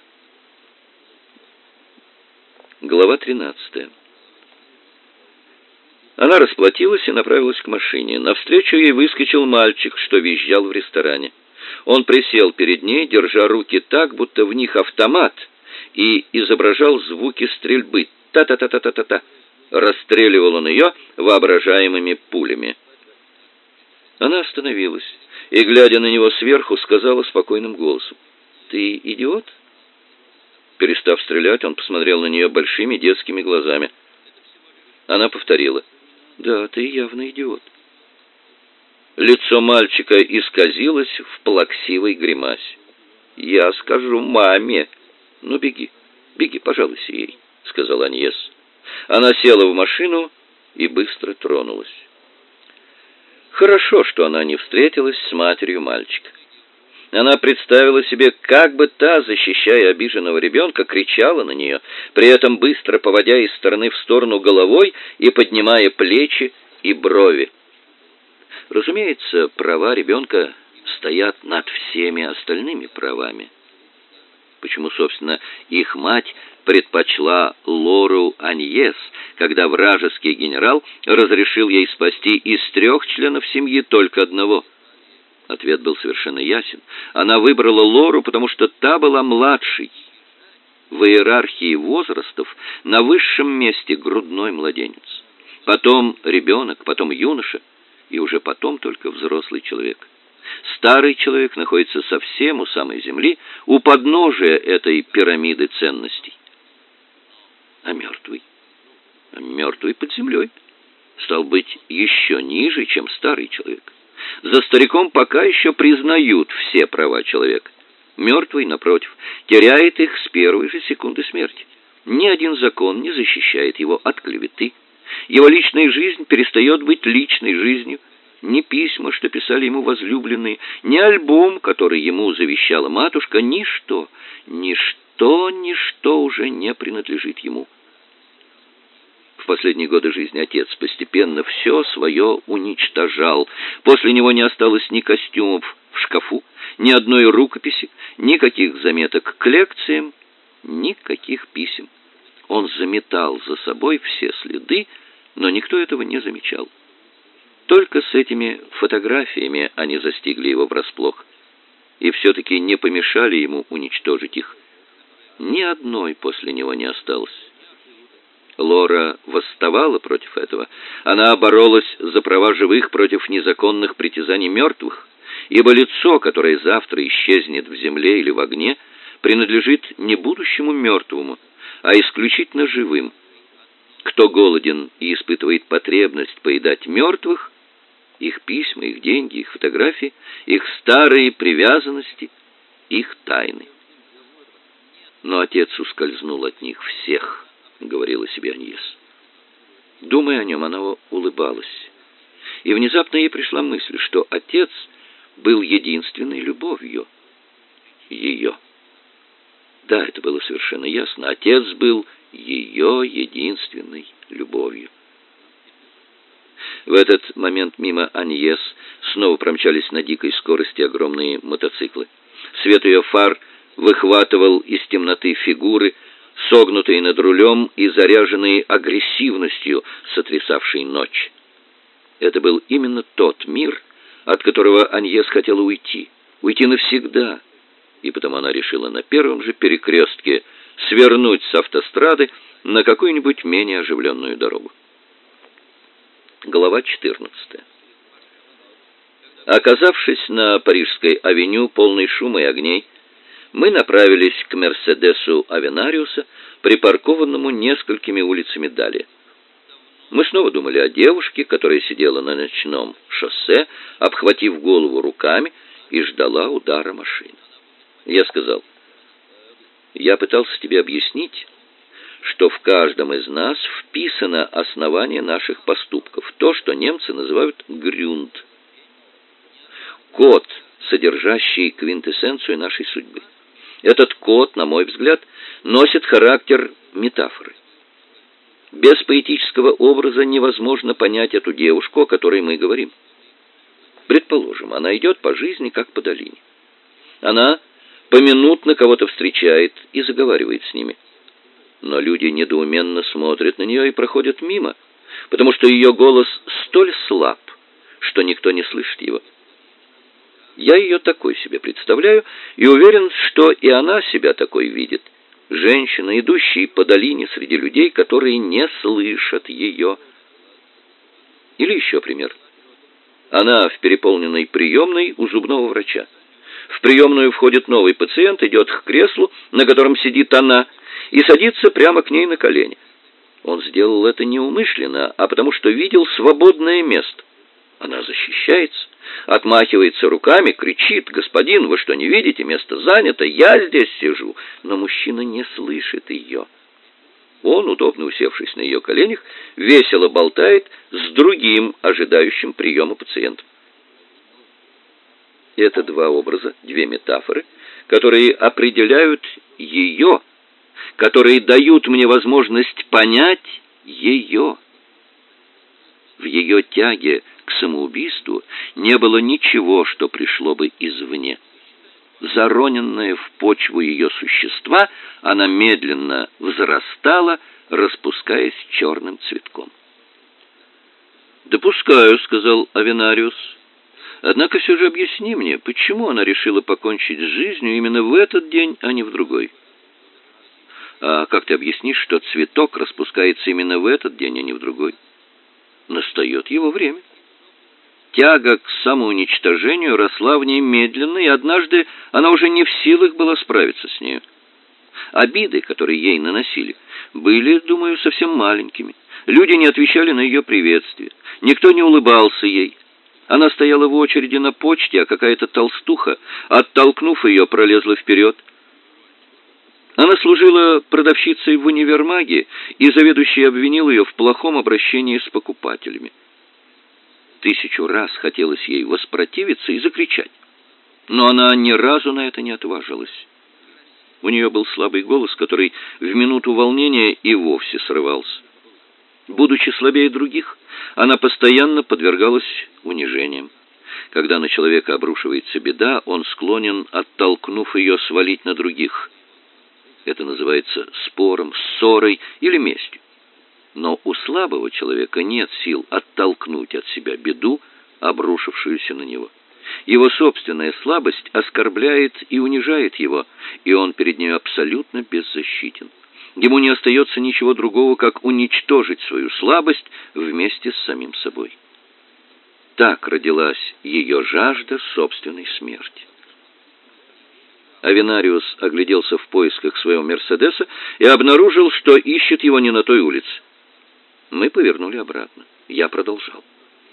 A: Глава тринадцатая. Она расплатилась и направилась к машине. Навстречу ей выскочил мальчик, что визжал в ресторане. Он присел перед ней, держа руки так, будто в них автомат, и изображал звуки стрельбы. Та-та-та-та-та-та-та. Расстреливал он ее воображаемыми пулями. Она остановилась и, глядя на него сверху, сказала спокойным голосом: «Ты идиот?» Перестав стрелять, он посмотрел на нее большими детскими глазами. Она повторила: «Да, ты явно идиот». Лицо мальчика исказилось в плаксивой гримасе. «Я скажу маме». «Ну, беги, беги, пожалуйся ей», — сказала Аньес. Она села в машину и быстро тронулась. Хорошо, что она не встретилась с матерью мальчика. Она представила себе, как бы та, защищая обиженного ребенка, кричала на нее, при этом быстро поводя из стороны в сторону головой и поднимая плечи и брови. Разумеется, права ребенка стоят над всеми остальными правами. Почему, собственно, их мать предпочла Лору Аньес, когда вражеский генерал разрешил ей спасти из трех членов семьи только одного? Ответ был совершенно ясен. Она выбрала Лору, потому что та была младшей. В иерархии возрастов на высшем месте грудной младенец. Потом ребенок, потом юноша, и уже потом только взрослый человек. Старый человек находится совсем у самой земли, у подножия этой пирамиды ценностей. А мертвый? А мертвый под землей. Стал быть, еще ниже, чем старый человек. За стариком пока еще признают все права человека. Мертвый, напротив, теряет их с первой же секунды смерти. Ни один закон не защищает его от клеветы. Его личная жизнь перестает быть личной жизнью. Ни письма, что писали ему возлюбленные, ни альбом, который ему завещала матушка, ничто, ничто, ничто уже не принадлежит ему. В последние годы жизни отец постепенно все свое уничтожал. После него не осталось ни костюмов в шкафу, ни одной рукописи, никаких заметок к лекциям, никаких писем. Он заметал за собой все следы, но никто этого не замечал. Только с этими фотографиями они застигли его врасплох, и все-таки не помешали ему уничтожить их. Ни одной после него не осталось. Лора восставала против этого. Она боролась за права живых против незаконных притязаний мертвых, ибо лицо, которое завтра исчезнет в земле или в огне, принадлежит не будущему мертвому, а исключительно живым. Кто голоден и испытывает потребность поедать мертвых, их письма, их деньги, их фотографии, их старые привязанности, их тайны. Но отец ускользнул от них всех, говорила себе Аньес. Думая о нем, она улыбалась. И внезапно ей пришла мысль, что отец был единственной любовью ее. Да, это было совершенно ясно. Отец был ее единственной любовью. В этот момент мимо Аньес снова промчались на дикой скорости огромные мотоциклы. Свет ее фар выхватывал из темноты фигуры, согнутые над рулем и заряженные агрессивностью, сотрясавшей ночь. Это был именно тот мир, от которого Аньес хотела уйти, уйти навсегда, и потому она решила на первом же перекрестке свернуть с автострады на какую-нибудь менее оживленную дорогу. Глава четырнадцатая. Оказавшись на Парижской авеню, полной шума и огней, мы направились к Мерседесу Авенариуса, припаркованному несколькими улицами далее. Мы снова думали о девушке, которая сидела на ночном шоссе, обхватив голову руками, и ждала удара машины. Я сказал: «Я пытался тебе объяснить, что в каждом из нас вписано основание наших поступков, то, что немцы называют «грюнд», код, содержащий квинтэссенцию нашей судьбы. Этот код, на мой взгляд, носит характер метафоры. Без поэтического образа невозможно понять эту девушку, о которой мы говорим. Предположим, она идет по жизни, как по долине. Она поминутно кого-то встречает и заговаривает с ними. Но люди недоуменно смотрят на нее и проходят мимо, потому что ее голос столь слаб, что никто не слышит его. Я ее такой себе представляю и уверен, что и она себя такой видит. Женщина, идущая по долине среди людей, которые не слышат ее. Или еще пример. Она в переполненной приемной у зубного врача. В приемную входит новый пациент, идет к креслу, на котором сидит она, и садится прямо к ней на колени. Он сделал это неумышленно, а потому что видел свободное место. Она защищается, отмахивается руками, кричит: «Господин, вы что, не видите? Место занято, я здесь сижу». Но мужчина не слышит ее. Он, удобно усевшись на ее коленях, весело болтает с другим, ожидающим приема пациентом. Это два образа, две метафоры, которые определяют ее, которые дают мне возможность понять ее. В ее тяге к самоубийству не было ничего, что пришло бы извне. Зароненная в почву ее существа, она медленно взрастала, распускаясь черным цветком. «Допускаю», — сказал Авенариус. «Однако все же объясни мне, почему она решила покончить с жизнью именно в этот день, а не в другой? А как ты объяснишь, что цветок распускается именно в этот день, а не в другой? Настает его время». Тяга к самоуничтожению росла в ней медленно, и однажды она уже не в силах была справиться с нею. Обиды, которые ей наносили, были, думаю, совсем маленькими. Люди не отвечали на ее приветствие, никто не улыбался ей. Она стояла в очереди на почте, а какая-то толстуха, оттолкнув ее, пролезла вперед. Она служила продавщицей в универмаге, и заведующий обвинил ее в плохом обращении с покупателями. Тысячу раз хотелось ей воспротивиться и закричать, но она ни разу на это не отважилась. У нее был слабый голос, который в минуту волнения и вовсе срывался. Будучи слабее других, она постоянно подвергалась унижениям. Когда на человека обрушивается беда, он склонен, оттолкнув ее, свалить на других. Это называется спором, ссорой или местью. Но у слабого человека нет сил оттолкнуть от себя беду, обрушившуюся на него. Его собственная слабость оскорбляет и унижает его, и он перед ней абсолютно беззащитен. Ему не остается ничего другого, как уничтожить свою слабость вместе с самим собой. Так родилась ее жажда собственной смерти. Авенариус огляделся в поисках своего Мерседеса и обнаружил, что ищет его не на той улице. Мы повернули обратно. Я продолжал.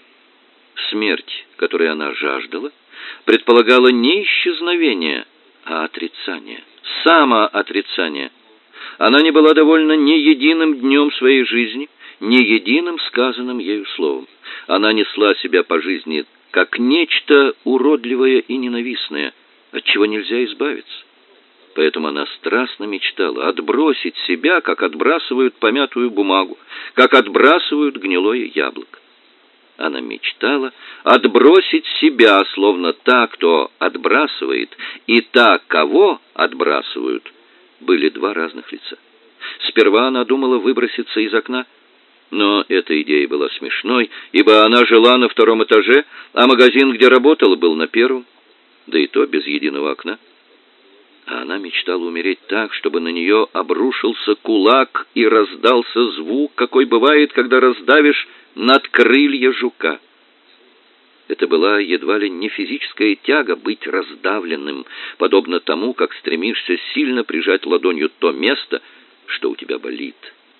A: Смерть, которой она жаждала, предполагала не исчезновение, а отрицание, самоотрицание. Она не была довольна ни единым днем своей жизни, ни единым сказанным ею словом. Она несла себя по жизни как нечто уродливое и ненавистное, от чего нельзя избавиться. Поэтому она страстно мечтала отбросить себя, как отбрасывают помятую бумагу, как отбрасывают гнилое яблоко. Она мечтала отбросить себя, словно та, кто отбрасывает, и та, кого отбрасывают, были два разных лица. Сперва она думала выброситься из окна, но эта идея была смешной, ибо она жила на втором этаже, а магазин, где работала, был на первом, да и то без единого окна. А она мечтала умереть так, чтобы на нее обрушился кулак и раздался звук, какой бывает, когда раздавишь надкрылья жука. Это была едва ли не физическая тяга быть раздавленным, подобно тому, как стремишься сильно прижать ладонью то место, что у тебя болит.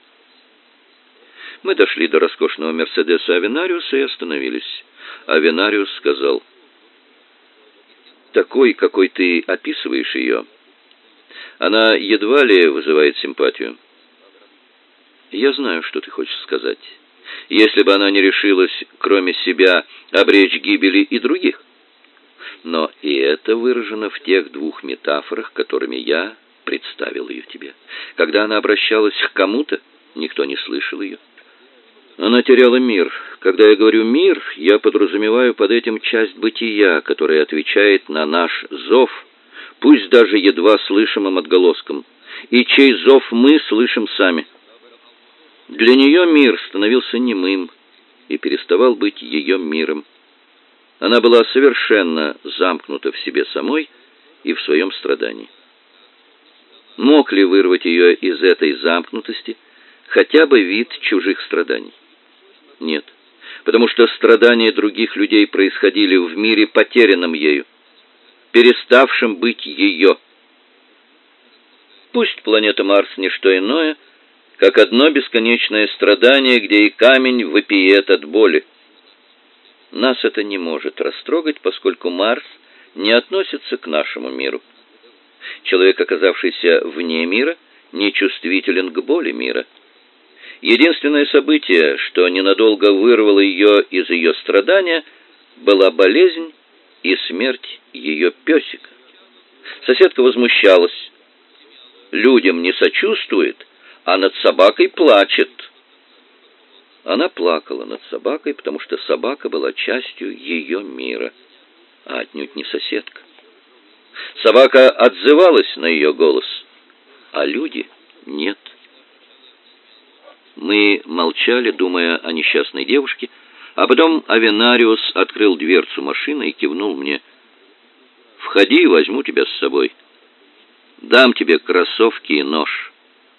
A: Мы дошли до роскошного Мерседеса Авенариуса и остановились. Авенариус сказал: «Такой, какой ты описываешь ее, она едва ли вызывает симпатию». «Я знаю, что ты хочешь сказать. Если бы она не решилась, кроме себя, обречь гибели и других. Но и это выражено в тех двух метафорах, которыми я представил ее тебе. Когда она обращалась к кому-то, никто не слышал ее. Она теряла мир. Когда я говорю «мир», я подразумеваю под этим часть бытия, которая отвечает на наш зов, пусть даже едва слышимым отголоском, и чей зов мы слышим сами. Для нее мир становился немым и переставал быть ее миром. Она была совершенно замкнута в себе самой и в своем страдании. Мог ли вырвать ее из этой замкнутости хотя бы вид чужих страданий? Нет, потому что страдания других людей происходили в мире, потерянном ею, переставшем быть ее. Пусть планета Марс не что иное, как одно бесконечное страдание, где и камень вопиет от боли. Нас это не может растрогать, поскольку Марс не относится к нашему миру. Человек, оказавшийся вне мира, нечувствителен к боли мира. Единственное событие, что ненадолго вырвало ее из ее страдания, была болезнь и смерть ее песика. Соседка возмущалась. Людям не сочувствует, а над собакой плачет. Она плакала над собакой, потому что собака была частью ее мира, а отнюдь не соседка. Собака отзывалась на ее голос, а люди нет. Мы молчали, думая о несчастной девушке, а потом Авенариус открыл дверцу машины и кивнул мне. «Входи, возьму тебя с собой. Дам тебе кроссовки и нож».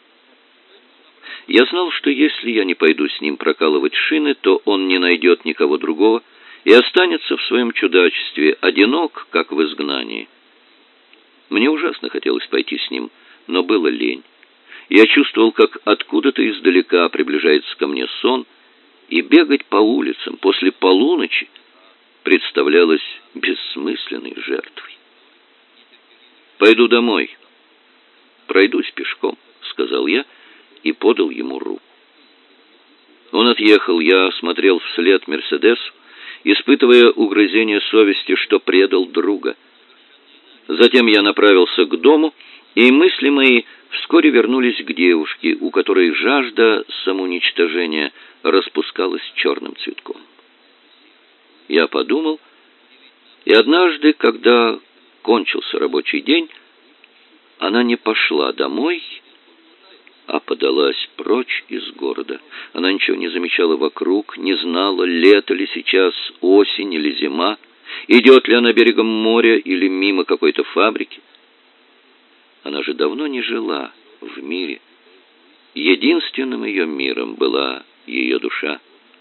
A: Я знал, что если я не пойду с ним прокалывать шины, то он не найдет никого другого и останется в своем чудачестве, одинок, как в изгнании. Мне ужасно хотелось пойти с ним, но было лень. Я чувствовал, как откуда-то издалека приближается ко мне сон, и бегать по улицам после полуночи представлялось бессмысленной жертвой. «Пойду домой. Пройдусь пешком», — сказал я и подал ему руку. Он отъехал, я смотрел вслед Мерседесу, испытывая угрызение совести, что предал друга. Затем я направился к дому, и мысли мои вскоре вернулись к девушке, у которой жажда самоуничтожения распускалась черным цветком. Я подумал, и однажды, когда кончился рабочий день, она не пошла домой, а подалась прочь из города. Она ничего не замечала вокруг, не знала, лето ли сейчас, осень или зима, идет ли она берегом моря или мимо какой-то фабрики. Она же давно не жила в мире. Единственным ее миром была ее душа.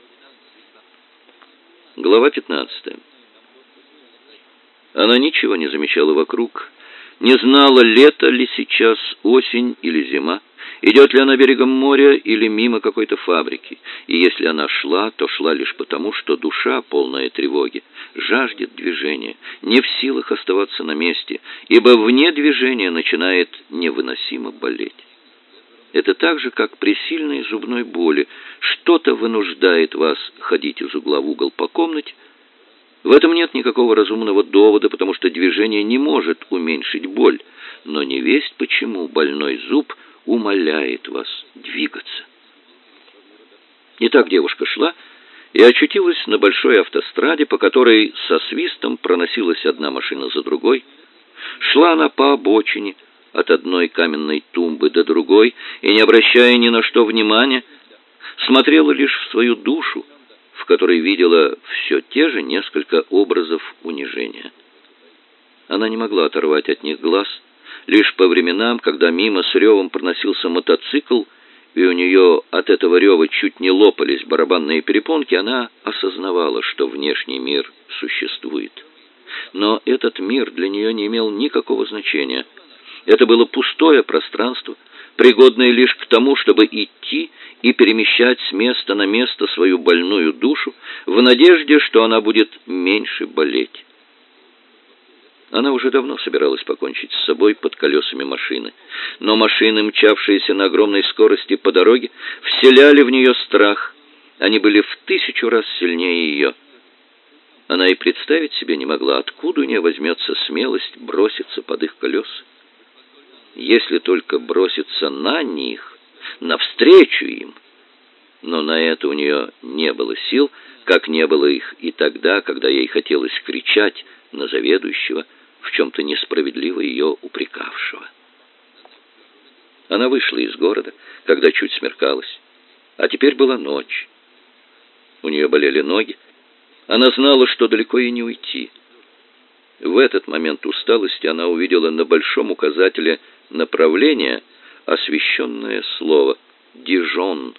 A: Глава пятнадцатая. Она ничего не замечала вокруг, не знала, лето ли сейчас, осень или зима, идет ли она берегом моря или мимо какой-то фабрики. И если она шла, то шла лишь потому, что душа, полная тревоги, жаждет движения, не в силах оставаться на месте, ибо вне движения начинает невыносимо болеть. Это так же, как при сильной зубной боли. Что-то вынуждает вас ходить из угла в угол по комнате. В этом нет никакого разумного довода, потому что движение не может уменьшить боль. Но не весть почему больной зуб умоляет вас двигаться. Итак, девушка шла, и очутилась на большой автостраде, по которой со свистом проносилась одна машина за другой. Шла она по обочине, от одной каменной тумбы до другой, и, не обращая ни на что внимания, смотрела лишь в свою душу, в которой видела все те же несколько образов унижения. Она не могла оторвать от них глаз. Лишь по временам, когда мимо с ревом проносился мотоцикл, и у нее от этого рева чуть не лопались барабанные перепонки, она осознавала, что внешний мир существует. Но этот мир для нее не имел никакого значения. Это было пустое пространство, пригодное лишь к тому, чтобы идти и перемещать с места на место свою больную душу в надежде, что она будет меньше болеть. Она уже давно собиралась покончить с собой под колесами машины, но машины, мчавшиеся на огромной скорости по дороге, вселяли в нее страх. Они были в тысячу раз сильнее ее. Она и представить себе не могла, откуда у нее возьмется смелость броситься под их колеса. Если только броситься на них, навстречу им. Но на это у нее не было сил, как не было их и тогда, когда ей хотелось кричать на заведующего, в чем-то несправедливо ее упрекавшего. Она вышла из города, когда чуть смеркалось, а теперь была ночь. У нее болели ноги. Она знала, что далеко ей не уйти. В этот момент усталости она увидела на большом указателе направления освещенное слово «Дижон».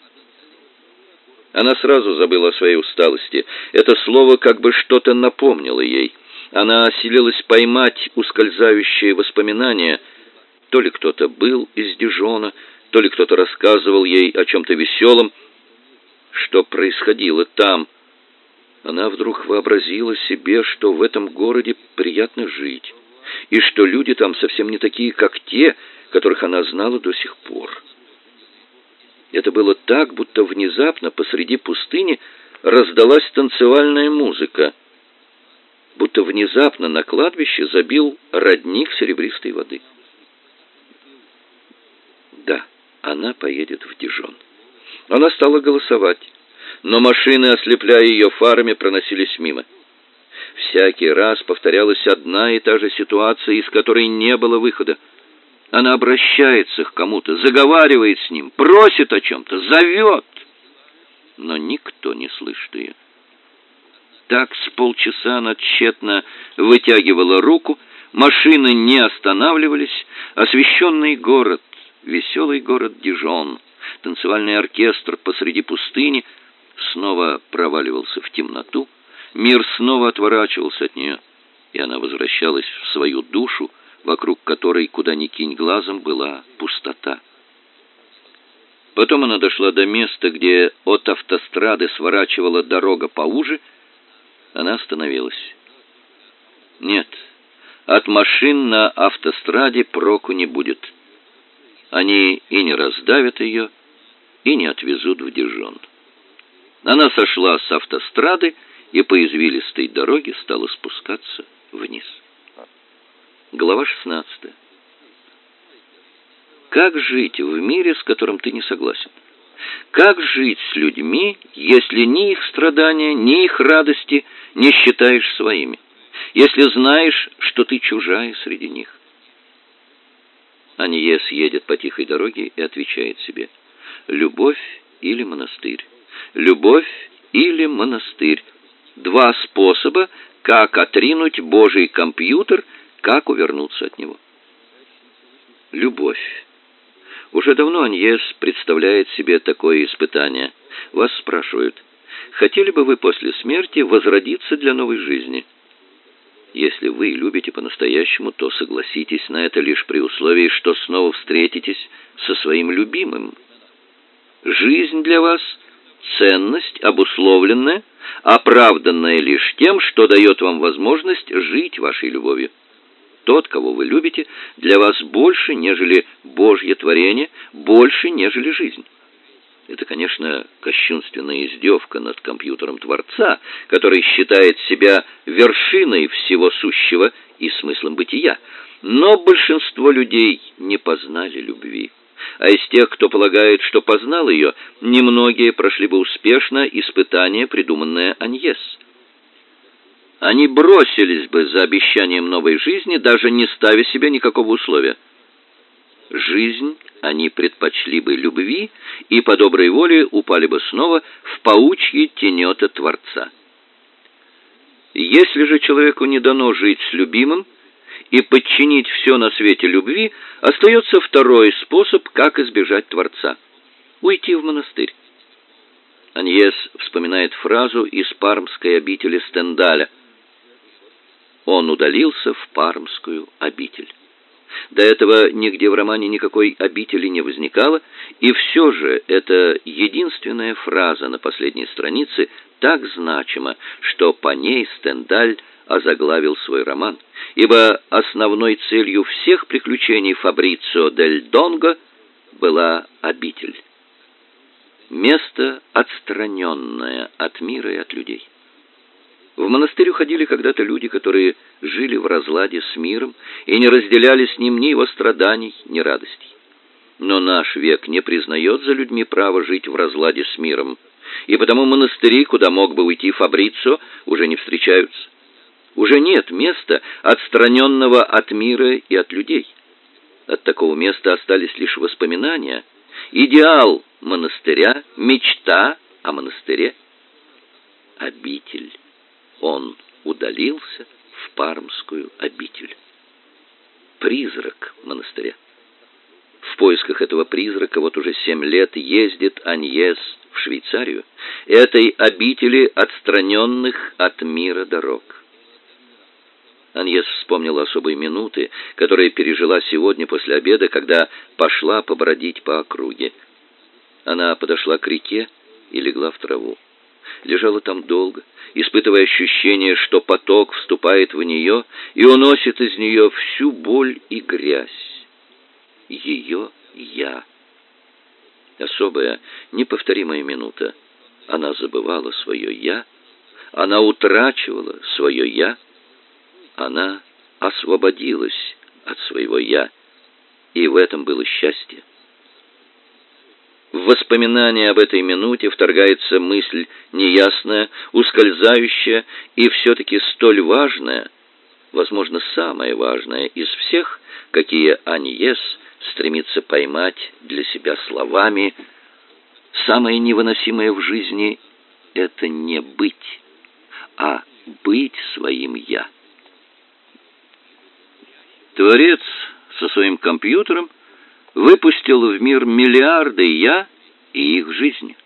A: Она сразу забыла о своей усталости. Это слово как бы что-то напомнило ей. Она осилилась поймать ускользающие воспоминания. То ли кто-то был из Дижона, то ли кто-то рассказывал ей о чем-то веселом. Что происходило там? Она вдруг вообразила себе, что в этом городе приятно жить, и что люди там совсем не такие, как те, которых она знала до сих пор. Это было так, будто внезапно посреди пустыни раздалась танцевальная музыка, будто внезапно на кладбище забил родник серебристой воды. Да, она поедет в Дижон. Она стала голосовать, но машины, ослепляя ее фарами, проносились мимо. Всякий раз повторялась одна и та же ситуация, из которой не было выхода. Она обращается к кому-то, заговаривает с ним, просит о чем-то, зовет, но никто не слышит ее. Так с полчаса она тщетно вытягивала руку, машины не останавливались, освещенный город, веселый город Дижон, танцевальный оркестр посреди пустыни снова проваливался в темноту, мир снова отворачивался от нее, и она возвращалась в свою душу, вокруг которой, куда ни кинь глазом, была пустота. Потом она дошла до места, где от автострады сворачивала дорога поуже. Она остановилась. Нет, от машин на автостраде проку не будет. Они и не раздавят ее, и не отвезут в Дижон. Она сошла с автострады и по извилистой дороге стала спускаться вниз. Глава шестнадцатая. Как жить в мире, с которым ты не согласен? Как жить с людьми, если ни их страдания, ни их радости не считаешь своими? Если знаешь, что ты чужая среди них? Аньес едет по тихой дороге и отвечает себе: любовь или монастырь? Любовь или монастырь? Два способа, как отринуть Божий компьютер, как увернуться от него. Любовь. Уже давно Аньес представляет себе такое испытание. Вас спрашивают: хотели бы вы после смерти возродиться для новой жизни? Если вы любите по-настоящему, то согласитесь на это лишь при условии, что снова встретитесь со своим любимым. Жизнь для вас — ценность, обусловленная, оправданная лишь тем, что дает вам возможность жить вашей любовью. Тот, кого вы любите, для вас больше, нежели Божье творение, больше, нежели жизнь. Это, конечно, кощунственная издевка над компьютером Творца, который считает себя вершиной всего сущего и смыслом бытия. Но большинство людей не познали любви. а из тех, кто полагает, что познал ее, немногие прошли бы успешно испытание, придуманное Аньес. Они бросились бы за обещанием новой жизни, даже не ставя себе никакого условия. Жизнь они предпочли бы любви и по доброй воле упали бы снова в паучьи тенета Творца. Если же человеку не дано жить с любимым и подчинить все на свете любви, остается второй способ, как избежать Творца — уйти в монастырь. Аньес вспоминает фразу из пармской обители Стендаля: «Он удалился в пармскую обитель». До этого нигде в романе никакой обители не возникало, и все же эта единственная фраза на последней странице так значима, что по ней Стендаль озаглавил свой роман, ибо основной целью всех приключений Фабрицио дель Донго была обитель. Место, отстраненное от мира и от людей. В монастырь уходили когда-то люди, которые жили в разладе с миром и не разделяли с ним ни его страданий, ни радостей. Но наш век не признает за людьми право жить в разладе с миром, и потому монастыри, куда мог бы уйти Фабрицио, уже не встречаются. Уже нет места, отстраненного от мира и от людей. От такого места остались лишь воспоминания, идеал монастыря, мечта о монастыре, обитель. Он удалился в пармскую обитель. Призрак монастыря. В поисках этого призрака вот уже семь лет ездит Аньес в Швейцарию, этой обители отстраненных от мира дорог. Аньес вспомнила особые минуты, которые пережила сегодня после обеда, когда пошла побродить по округе. Она подошла к реке и легла в траву. Лежала там долго, испытывая ощущение, что поток вступает в нее и уносит из нее всю боль и грязь. Ее «я». Особая, неповторимая минута. Она забывала свое «я», она утрачивала свое «я», она освободилась от своего «я», и в этом было счастье. В воспоминания об этой минуте вторгается мысль неясная, ускользающая и все-таки столь важная, возможно, самая важная из всех, какие Аньес стремится поймать для себя словами. Самое невыносимое в жизни — это не быть, а быть своим «я». Творец со своим компьютером выпустил в мир миллиарды «я» и их жизни.